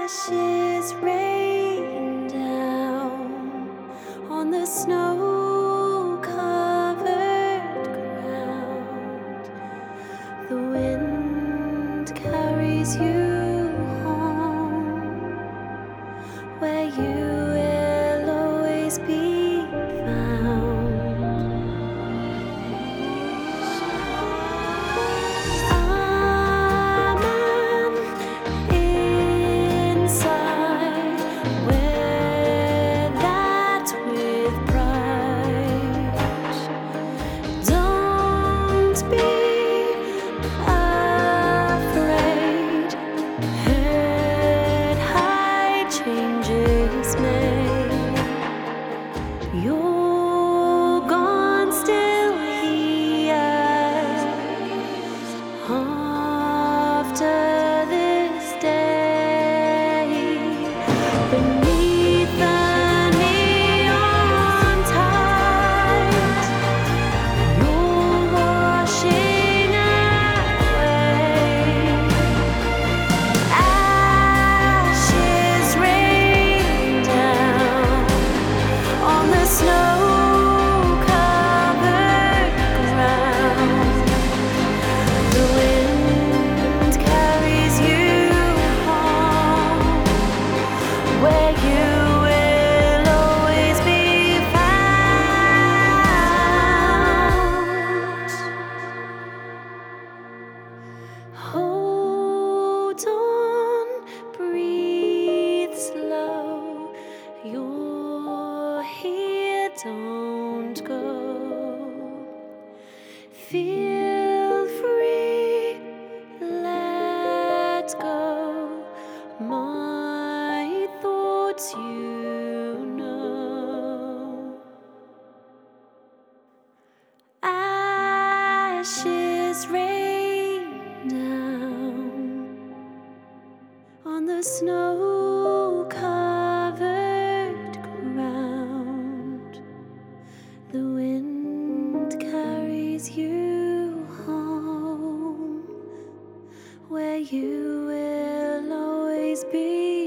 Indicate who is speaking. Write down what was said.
Speaker 1: Ashes rain down on the snow-covered ground. The wind carries you home, where you will always be found. You're gone, still here after this day, beneath the neon tide. You're washing away. Ashes rain down on the snow-covered ground. The wind carries you home, where you will always be found. Hold on, breathe slow. You're here, don't go. Feel free, let go. My thoughts, you know. Ashes rain down on the snow-covered ground. The wind carries you home, where you will always be